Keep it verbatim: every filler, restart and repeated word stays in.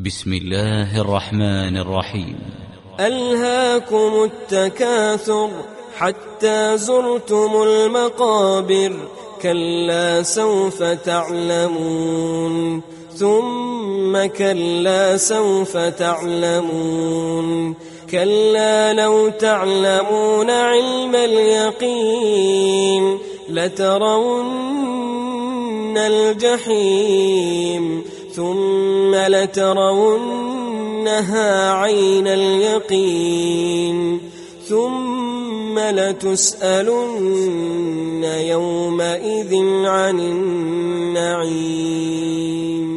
بسم الله الرحمن الرحيم. ألهاكم التكاثر حتى زرتم المقابر، كلا سوف تعلمون ثم كلا سوف تعلمون، كلا لو تعلمون علم اليقين لترون الجحيم ثم لترونها عين اليقين ثم لتسألن يومئذ عن النعيم.